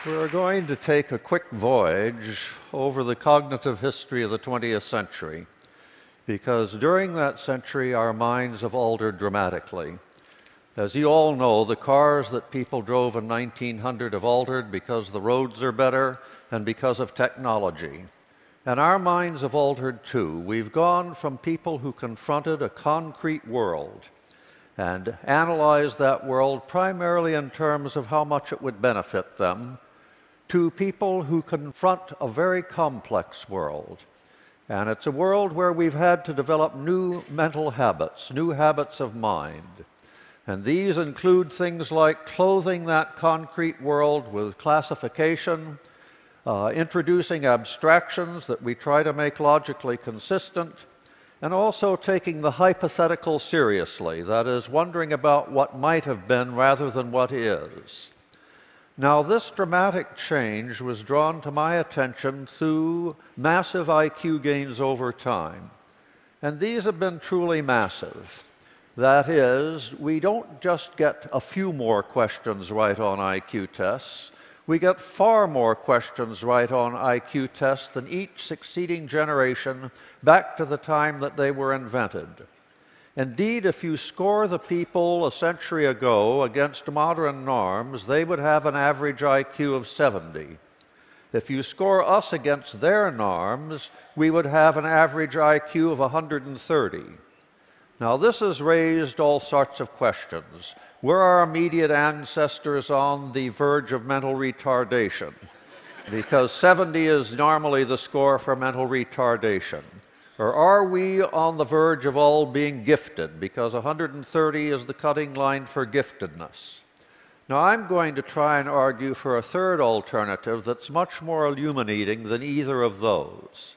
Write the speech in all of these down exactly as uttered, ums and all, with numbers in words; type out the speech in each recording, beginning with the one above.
We're going to take a quick voyage over the cognitive history of the twentieth century, because during that century our minds have altered dramatically. As you all know, the cars that people drove in nineteen hundred have altered because the roads are better and because of technology. And our minds have altered too. We've gone from people who confronted a concrete world and analyzed that world primarily in terms of how much it would benefit them, to people who confront a very complex world. And it's a world where we've had to develop new mental habits, new habits of mind. And these include things like clothing that concrete world with classification, uh, introducing abstractions that we try to make logically consistent, and also taking the hypothetical seriously, that is, wondering about what might have been rather than what is. Now, this dramatic change was drawn to my attention through massive I Q gains over time. And these have been truly massive. That is, we don't just get a few more questions right on I Q tests. We get far more questions right on I Q tests than each succeeding generation back to the time that they were invented. Indeed, if you score the people a century ago against modern norms, they would have an average I Q of seventy. If you score us against their norms, we would have an average I Q of one hundred thirty. Now, this has raised all sorts of questions. Were our immediate ancestors on the verge of mental retardation? Because seventy is normally the score for mental retardation. Or are we on the verge of all being gifted, because one hundred thirty is the cutting line for giftedness? Now, I'm going to try and argue for a third alternative that's much more illuminating than either of those.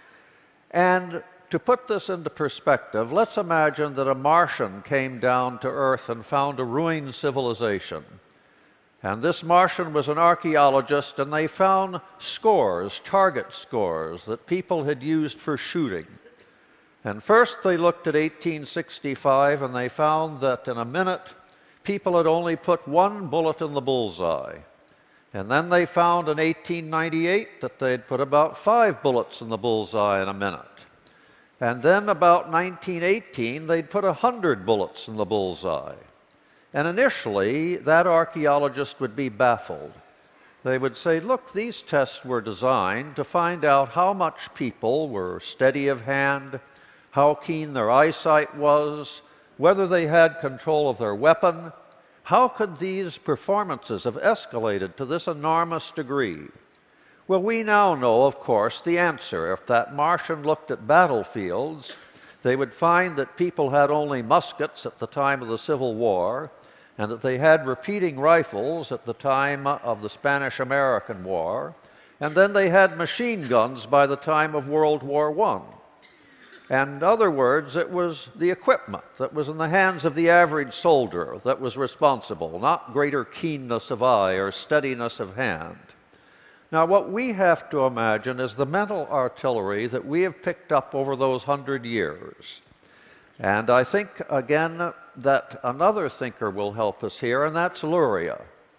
And to put this into perspective, let's imagine that a Martian came down to Earth and found a ruined civilization. And this Martian was an archaeologist, and they found scores, target scores, that people had used for shooting. And first they looked at eighteen sixty-five, and they found that in a minute, people had only put one bullet in the bullseye. And then they found in eighteen ninety-eight that they'd put about five bullets in the bullseye in a minute. And then about nineteen eighteen, they'd put one hundred bullets in the bullseye. And initially, that archaeologist would be baffled. They would say, look, these tests were designed to find out how much people were steady of hand, how keen their eyesight was, whether they had control of their weapon. How could these performances have escalated to this enormous degree? Well, we now know, of course, the answer. If that Martian looked at battlefields, they would find that people had only muskets at the time of the Civil War, and that they had repeating rifles at the time of the Spanish-American War, and then they had machine guns by the time of World War One. And in other words, it was the equipment that was in the hands of the average soldier that was responsible, not greater keenness of eye or steadiness of hand. Now, what we have to imagine is the mental artillery that we have picked up over those hundred years. And I think, again, that another thinker will help us here, and that's Luria.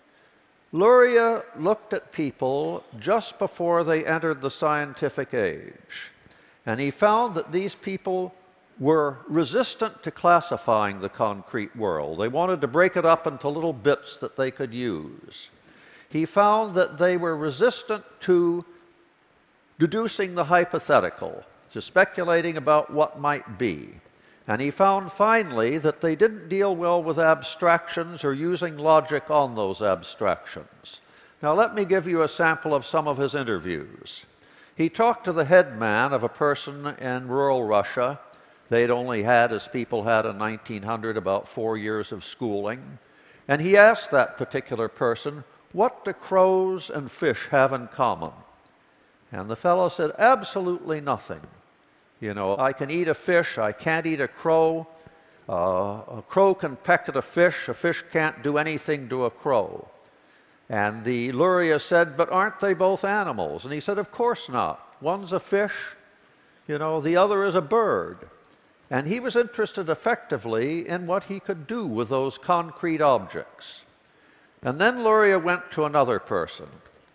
Luria looked at people just before they entered the scientific age, and he found that these people were resistant to classifying the concrete world. They wanted to break it up into little bits that they could use. He found that they were resistant to deducing the hypothetical, to speculating about what might be. And he found finally that they didn't deal well with abstractions or using logic on those abstractions. Now, let me give you a sample of some of his interviews. He talked to the head man of a person in rural Russia. They'd only had, as people had in nineteen hundred, about four years of schooling. And he asked that particular person, what do crows and fish have in common? And the fellow said, absolutely nothing. You know, I can eat a fish, I can't eat a crow. Uh, a crow can peck at a fish, a fish can't do anything to a crow. And the Luria said, but aren't they both animals? And he said, of course not. One's a fish, you know, the other is a bird. And he was interested effectively in what he could do with those concrete objects. And then Luria went to another person,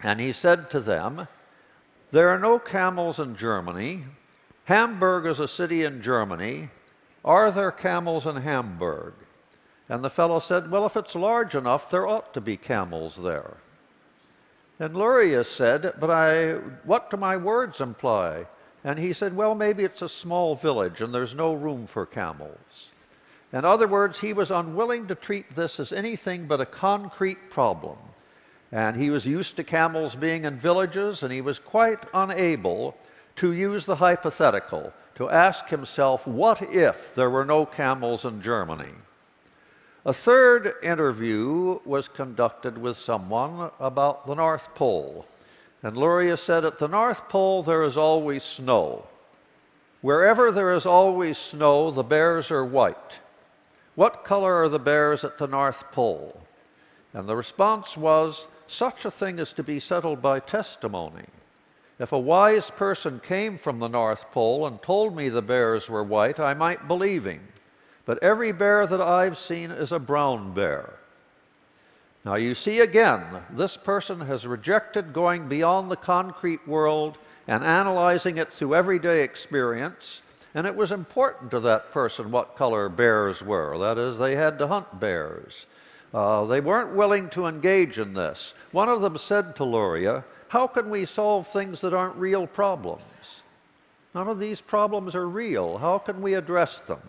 And he said to them, "There are no camels in Germany. Hamburg is a city in Germany. Are there camels in Hamburg?" And the fellow said, "Well, if it's large enough, there ought to be camels there." And Lurius said, "But I, what do my words imply?" And he said, "Well, maybe it's a small village and there's no room for camels." In other words, he was unwilling to treat this as anything but a concrete problem. And he was used to camels being in villages, and he was quite unable to use the hypothetical, to ask himself, what if there were no camels in Germany? A third interview was conducted with someone about the North Pole. And Lurius said, "At the North Pole there is always snow. Wherever there is always snow, the bears are white. What color are the bears at the North Pole?" And the response was, "Such a thing is to be settled by testimony. If a wise person came from the North Pole and told me the bears were white, I might believe him. But every bear that I've seen is a brown bear." Now you see again, this person has rejected going beyond the concrete world and analyzing it through everyday experience, and it was important to that person what color bears were. That is, they had to hunt bears. Uh, they weren't willing to engage in this. One of them said to Luria, "How can we solve things that aren't real problems? None of these problems are real. How can we address them?"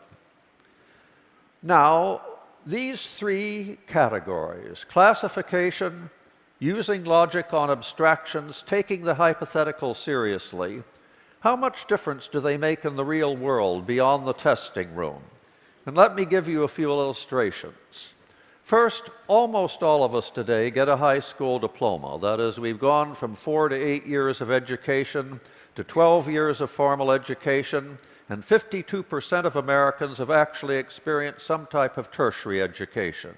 Now, these three categories, classification, using logic on abstractions, taking the hypothetical seriously, how much difference do they make in the real world beyond the testing room? And let me give you a few illustrations. First, almost all of us today get a high school diploma. That is, we've gone from four to eight years of education to twelve years of formal education, and fifty-two percent of Americans have actually experienced some type of tertiary education.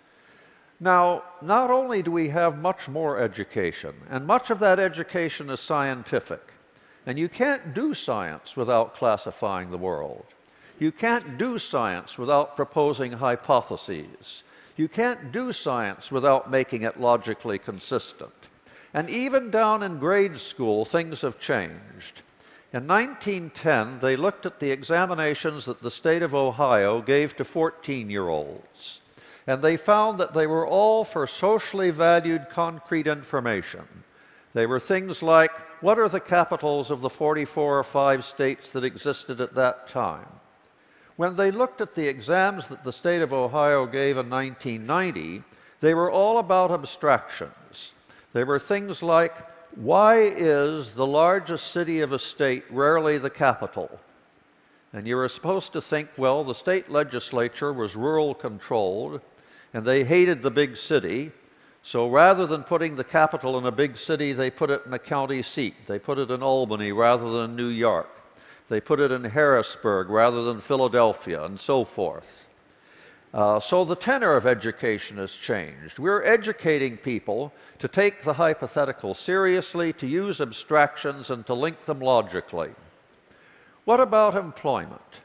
Now, not only do we have much more education, and much of that education is scientific, and you can't do science without classifying the world. You can't do science without proposing hypotheses. You can't do science without making it logically consistent. And even down in grade school, things have changed. In nineteen ten, they looked at the examinations that the state of Ohio gave to fourteen-year-olds, and they found that they were all for socially valued concrete information. They were things like, what are the capitals of the forty-four or five states that existed at that time? When they looked at the exams that the state of Ohio gave in nineteen ninety, they were all about abstractions. They were things like, why is the largest city of a state rarely the capital? And you were supposed to think, well, the state legislature was rural controlled, and they hated the big city, so rather than putting the capital in a big city, they put it in a county seat. They put it in Albany rather than New York. They put it in Harrisburg rather than Philadelphia, and so forth. Uh, so the tenor of education has changed. We're educating people to take the hypothetical seriously, to use abstractions, and to link them logically. What about employment?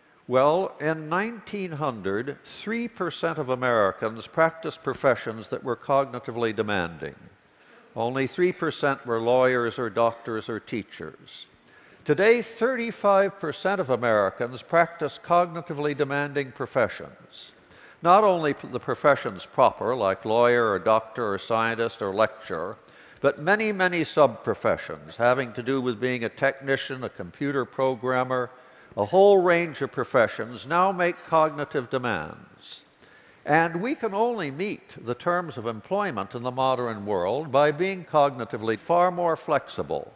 Well, in nineteen hundred, three percent of Americans practiced professions that were cognitively demanding. Only three percent were lawyers or doctors or teachers. Today, thirty-five percent of Americans practice cognitively demanding professions. Not only the professions proper, like lawyer or doctor or scientist or lecturer, but many, many sub-professions having to do with being a technician, a computer programmer, a whole range of professions now make cognitive demands. And we can only meet the terms of employment in the modern world by being cognitively far more flexible.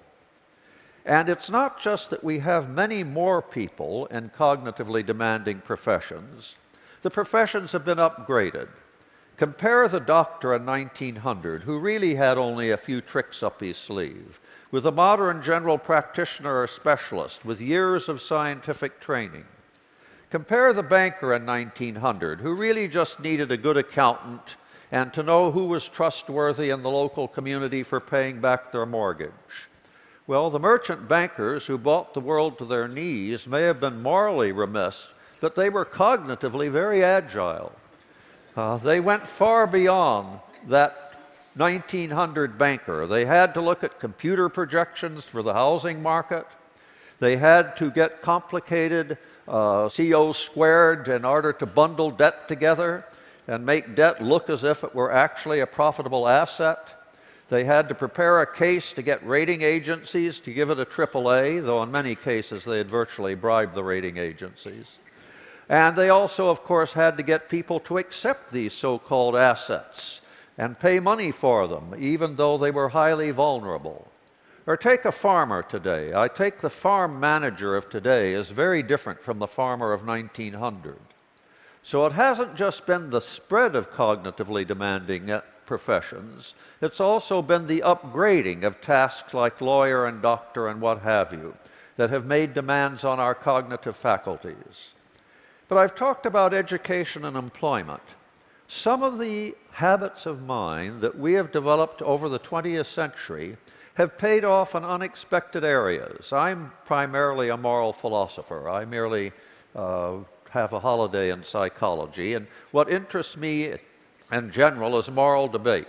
And it's not just that we have many more people in cognitively demanding professions. The professions have been upgraded. Compare the doctor in nineteen hundred, who really had only a few tricks up his sleeve, with a modern general practitioner or specialist with years of scientific training. Compare the banker in nineteen hundred, who really just needed a good accountant and to know who was trustworthy in the local community for paying back their mortgage. Well, the merchant bankers who brought the world to their knees may have been morally remiss, but they were cognitively very agile. Uh, they went far beyond that nineteen hundred banker. They had to look at computer projections for the housing market. They had to get complicated uh, C O squared in order to bundle debt together and make debt look as if it were actually a profitable asset. They had to prepare a case to get rating agencies to give it a triple A, though in many cases they had virtually bribed the rating agencies. And they also, of course, had to get people to accept these so-called assets and pay money for them, even though they were highly vulnerable. Or take a farmer today. I take the farm manager of today is very different from the farmer of nineteen hundred. So it hasn't just been the spread of cognitively demanding professions, it's also been the upgrading of tasks like lawyer and doctor and what have you that have made demands on our cognitive faculties. But I've talked about education and employment. Some of the habits of mind that we have developed over the twentieth century have paid off in unexpected areas. I'm primarily a moral philosopher. I merely uh, have a holiday in psychology, and what interests me in general is moral debate.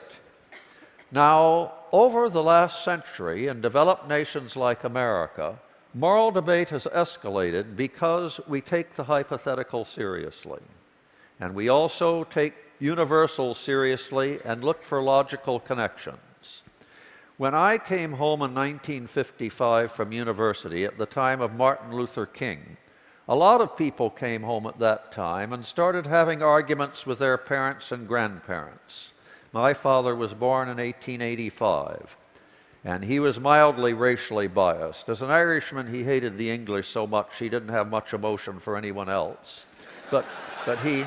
Now, over the last century in developed nations like America, moral debate has escalated because we take the hypothetical seriously. And we also take universals seriously and look for logical connections. When I came home in nineteen fifty-five from university at the time of Martin Luther King, a lot of people came home at that time and started having arguments with their parents and grandparents. My father was born in eighteen eighty-five, and he was mildly racially biased. As an Irishman, he hated the English so much he didn't have much emotion for anyone else. But, but he,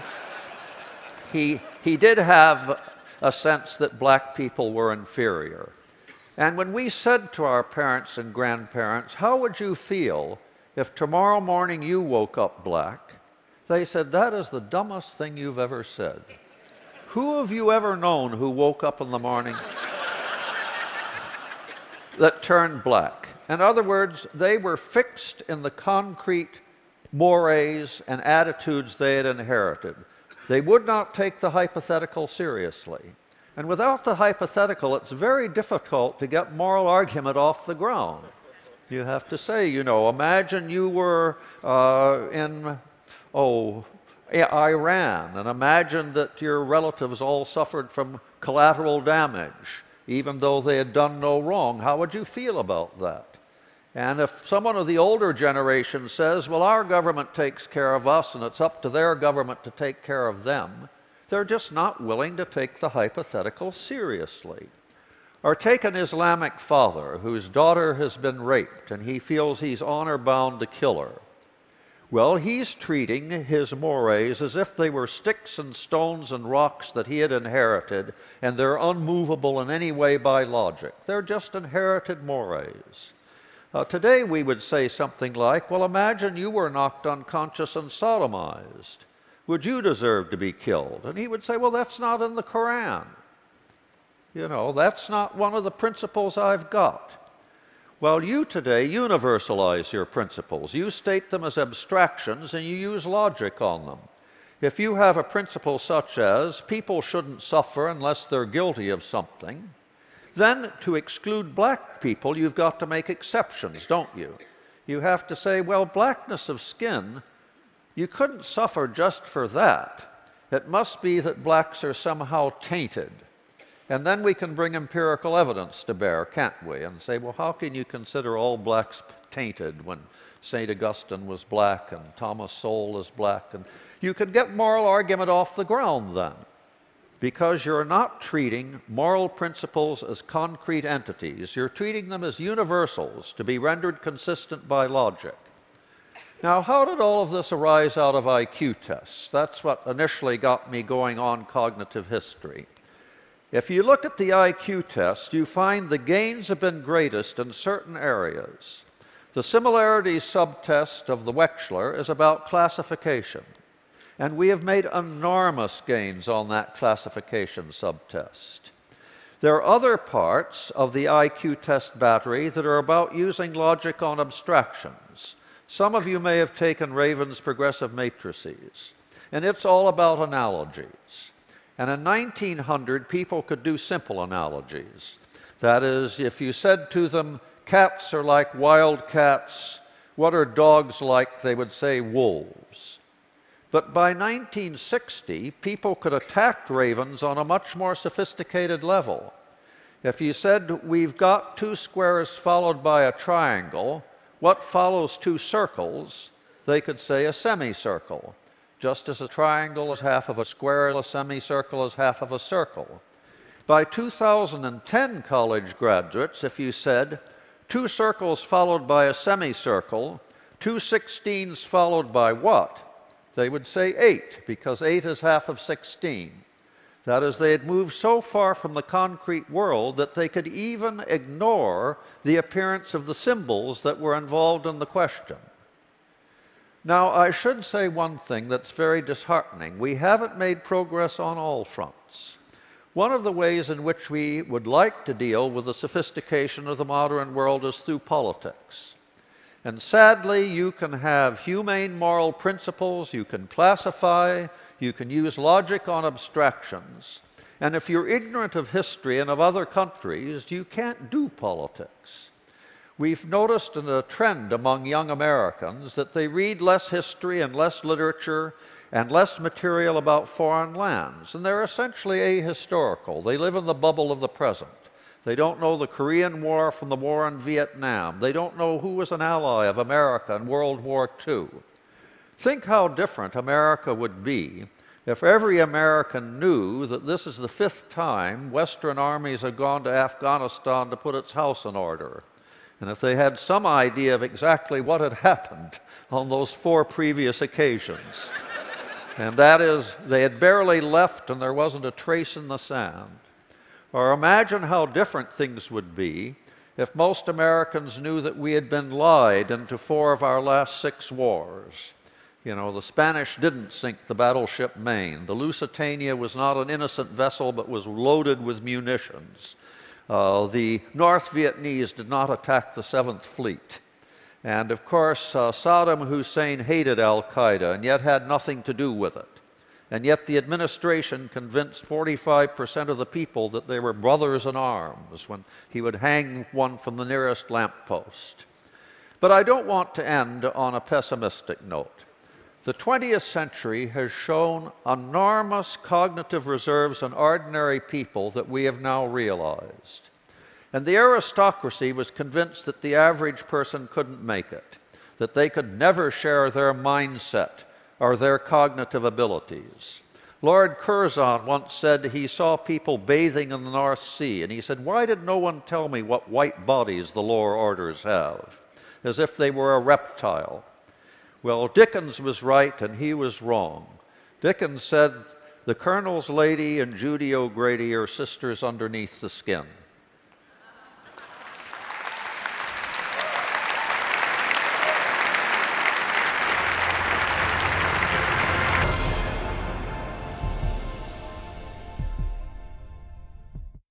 he, he did have a sense that black people were inferior. And when we said to our parents and grandparents, "How would you feel if tomorrow morning you woke up black?" they said, "That is the dumbest thing you've ever said." Who have you ever known who woke up in the morning that turned black? In other words, they were fixed in the concrete mores and attitudes they had inherited. They would not take the hypothetical seriously. And without the hypothetical, it's very difficult to get moral argument off the ground. You have to say, you know, imagine you were uh, in, oh, Iran, and imagine that your relatives all suffered from collateral damage, even though they had done no wrong. How would you feel about that? And if someone of the older generation says, well, our government takes care of us and it's up to their government to take care of them, they're just not willing to take the hypothetical seriously. Or take an Islamic father whose daughter has been raped and he feels he's honor-bound to kill her. Well, he's treating his mores as if they were sticks and stones and rocks that he had inherited, and they're unmovable in any way by logic. They're just inherited mores. Uh, today we would say something like, well, imagine you were knocked unconscious and sodomized. Would you deserve to be killed? And he would say, well, that's not in the Quran. You know, that's not one of the principles I've got. Well, you today universalize your principles. You state them as abstractions and you use logic on them. If you have a principle such as people shouldn't suffer unless they're guilty of something, then to exclude black people, you've got to make exceptions, don't you? You have to say, well, blackness of skin, you couldn't suffer just for that. It must be that blacks are somehow tainted. And then we can bring empirical evidence to bear, can't we? And say, well, how can you consider all blacks tainted when Saint Augustine was black and Thomas Sowell is black? And you could get moral argument off the ground then, because you're not treating moral principles as concrete entities. You're treating them as universals to be rendered consistent by logic. Now, how did all of this arise out of I Q tests? That's what initially got me going on cognitive history. If you look at the I Q test, you find the gains have been greatest in certain areas. The similarities subtest of the Wechsler is about classification, and we have made enormous gains on that classification subtest. There are other parts of the I Q test battery that are about using logic on abstractions. Some of you may have taken Raven's progressive matrices, and it's all about analogies. And in nineteen hundred, people could do simple analogies. That is, if you said to them, cats are like wild cats, what are dogs like? They would say wolves. But by nineteen sixty, people could attack ravens on a much more sophisticated level. If you said, we've got two squares followed by a triangle, what follows two circles? They could say a semicircle. Just as a triangle is half of a square, a semicircle is half of a circle. By two thousand ten, college graduates, if you said, two circles followed by a semicircle, two sixteens followed by what? They would say eight, because eight is half of sixteen. That is, they had moved so far from the concrete world that they could even ignore the appearance of the symbols that were involved in the question. Now, I should say one thing that's very disheartening. We haven't made progress on all fronts. One of the ways in which we would like to deal with the sophistication of the modern world is through politics. And sadly, you can have humane moral principles, you can classify, you can use logic on abstractions. And if you're ignorant of history and of other countries, you can't do politics. We've noticed a trend among young Americans that they read less history and less literature and less material about foreign lands. And they're essentially ahistorical. They live in the bubble of the present. They don't know the Korean War from the war in Vietnam. They don't know who was an ally of America in World War Two. Think how different America would be if every American knew that this is the fifth time Western armies have gone to Afghanistan to put its house in order. And if they had some idea of exactly what had happened on those four previous occasions. And that is, they had barely left and there wasn't a trace in the sand. Or imagine how different things would be if most Americans knew that we had been lied into four of our last six wars. You know, the Spanish didn't sink the battleship Maine. The Lusitania was not an innocent vessel but was loaded with munitions. Uh, the North Vietnamese did not attack the Seventh Fleet. And of course, uh, Saddam Hussein hated al-Qaeda and yet had nothing to do with it. And yet the administration convinced forty-five percent of the people that they were brothers in arms when he would hang one from the nearest lamppost. But I don't want to end on a pessimistic note. The twentieth century has shown enormous cognitive reserves in ordinary people that we have now realized. And the aristocracy was convinced that the average person couldn't make it, that they could never share their mindset or their cognitive abilities. Lord Curzon once said he saw people bathing in the North Sea, and he said, why did no one tell me what white bodies the lower orders have? As if they were a reptile. Well, Dickens was right and he was wrong. Dickens said, the Colonel's lady and Judy O'Grady are sisters underneath the skin.